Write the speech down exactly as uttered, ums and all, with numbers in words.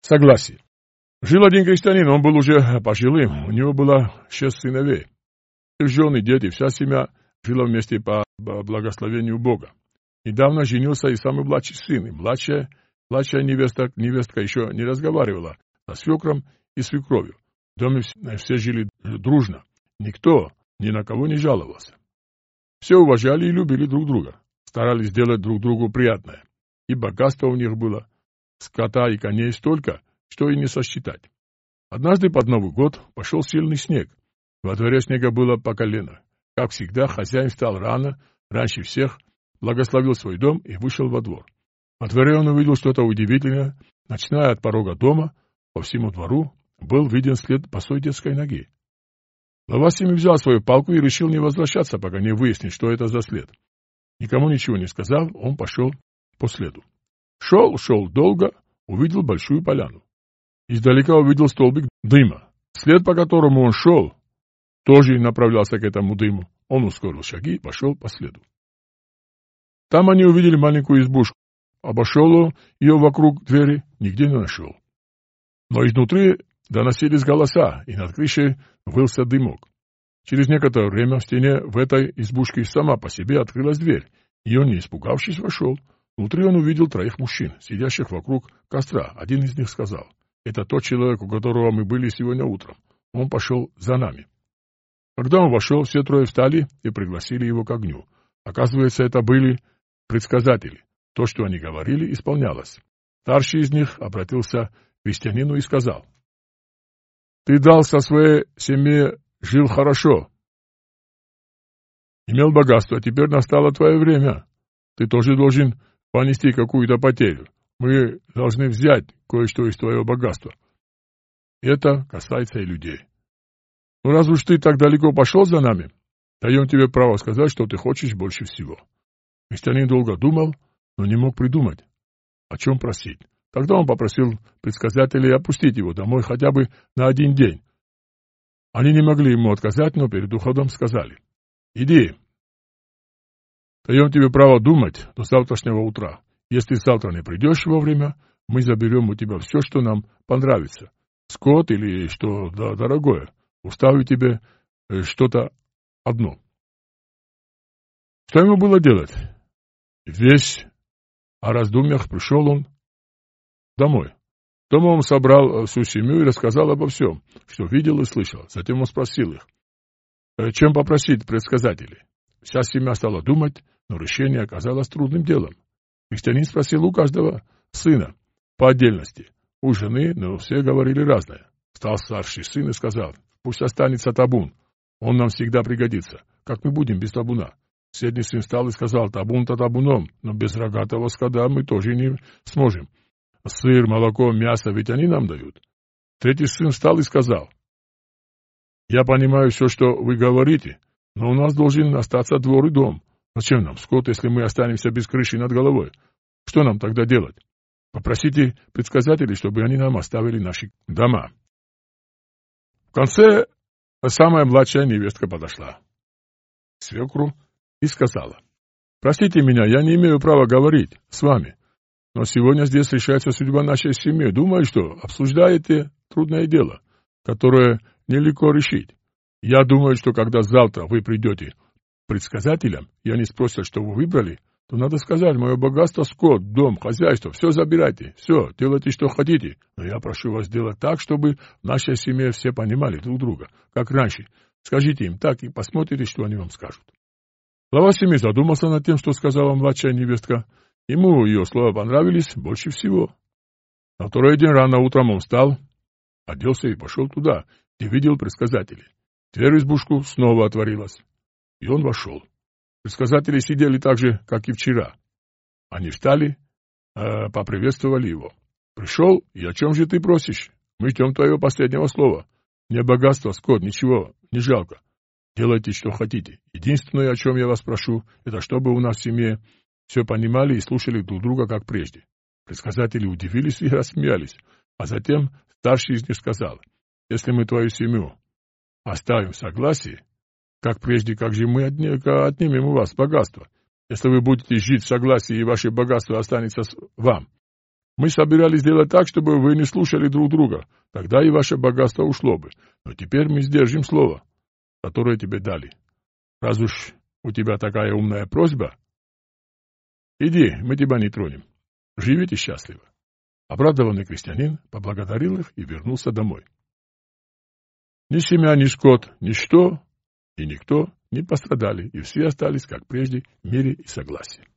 Согласие. Жил один крестьянин, он был уже пожилым, у него было шесть сыновей. Их жены, дети, вся семья жила вместе по благословению Бога. Недавно женился и самый младший сын, и младшая, младшая невестка, невестка еще не разговаривала со свекром и свекровью. В доме все жили дружно, никто ни на кого не жаловался. Все уважали и любили друг друга, старались сделать друг другу приятное. И богатство у них было, скота и коней столько, что и не сосчитать. Однажды под Новый год пошел сильный снег. Во дворе снега было по колено. Как всегда, хозяин встал рано, раньше всех, благословил свой дом и вышел во двор. Во дворе он увидел что-то удивительное. Начиная от порога дома, по всему двору был виден след босой детской ноги. Глава семьи взял свою палку и решил не возвращаться, пока не выяснит, что это за след. Никому ничего не сказав, он пошел по следу. Шел, шел долго, увидел большую поляну. Издалека увидел столбик дыма. След, по которому он шел, тоже направлялся к этому дыму. Он ускорил шаги и пошел по следу. Там они увидели маленькую избушку. Обошел ее вокруг двери, нигде не нашел. Но изнутри доносились голоса, и над крышей вылся дымок. Через некоторое время в стене в этой избушке сама по себе открылась дверь, и он, не испугавшись, вошел. Внутри он увидел троих мужчин, сидящих вокруг костра. Один из них сказал: «Это тот человек, у которого мы были сегодня утром. Он пошел за нами». Когда он вошел, все трое встали и пригласили его к огню. Оказывается, это были предсказатели. То, что они говорили, исполнялось. Старший из них обратился к крестьянину и сказал: «Ты дал со своей семье, жил хорошо, имел богатство, а теперь настало твое время. Ты тоже должен понести какую-то потерю. Мы должны взять кое-что из твоего богатства. Это касается и людей. Ну, раз уж ты так далеко пошел за нами, даем тебе право сказать, что ты хочешь больше всего». Крестьянин долго думал, но не мог придумать, о чем просить. Тогда он попросил предсказателей опустить его домой хотя бы на один день. Они не могли ему отказать, но перед уходом сказали: «Иди, даем тебе право думать до завтрашнего утра. Если завтра не придешь вовремя, мы заберем у тебя все, что нам понравится. Скот или что да, дорогое. Уставлю тебе что-то одно». Что ему было делать? Весь о раздумьях пришел он домой. Дома он собрал всю семью и рассказал обо всем, что видел и слышал. Затем он спросил их, чем попросить предсказателей. Вся семья стала думать, но решение оказалось трудным делом. Крестьянин спросил у каждого сына по отдельности. У жены, но все говорили разное. Встал старший сын и сказал: «Пусть останется табун, он нам всегда пригодится. Как мы будем без табуна?» Средний сын встал и сказал: «Табун-то табуном, но без рогатого скота мы тоже не сможем. Сыр, молоко, мясо, ведь они нам дают». Третий сын встал и сказал: «Я понимаю все, что вы говорите, но у нас должен остаться двор и дом. Зачем нам скот, если мы останемся без крыши над головой? Что нам тогда делать? Попросите предсказателей, чтобы они нам оставили наши дома». В конце самая младшая невестка подошла к свекру и сказала: «Простите меня, я не имею права говорить с вами, но сегодня здесь решается судьба нашей семьи. Думаю, что обсуждаете трудное дело, которое нелегко решить. Я думаю, что когда завтра вы придете к предсказателям, и они спросят, что вы выбрали, то надо сказать: мое богатство, скот, дом, хозяйство, все забирайте, все, делайте, что хотите. Но я прошу вас сделать так, чтобы в нашей семье все понимали друг друга, как раньше. Скажите им так и посмотрите, что они вам скажут». Глава семьи задумался над тем, что сказала младшая невестка. Ему ее слова понравились больше всего. На второй день рано утром он встал, оделся и пошел туда, где видел предсказателей. Дверь в избушку снова отворилась, и он вошел. Предсказатели сидели так же, как и вчера. Они встали, э, поприветствовали его. «Пришел, и о чем же ты просишь? Мы ждем твоего последнего слова. Мне богатство, скот, ничего не жалко. Делайте, что хотите. Единственное, о чем я вас прошу, это чтобы у нас в семье все понимали и слушали друг друга, как прежде». Предсказатели удивились и рассмеялись. А затем старший из них сказал: «Если мы твою семью оставим в согласии, как прежде, как же мы отнимем у вас богатство? Если вы будете жить в согласии, и ваше богатство останется вам, Мы собирались сделать так, чтобы вы не слушали друг друга. Тогда и ваше богатство ушло бы. Но теперь мы сдержим слово, которое тебе дали. Раз уж у тебя такая умная просьба, иди, мы тебя не тронем. Живите счастливо». Обрадованный крестьянин поблагодарил их и вернулся домой. Ни семья, ни скот, ничто и никто не пострадали, и все остались, как прежде, в мире и согласии.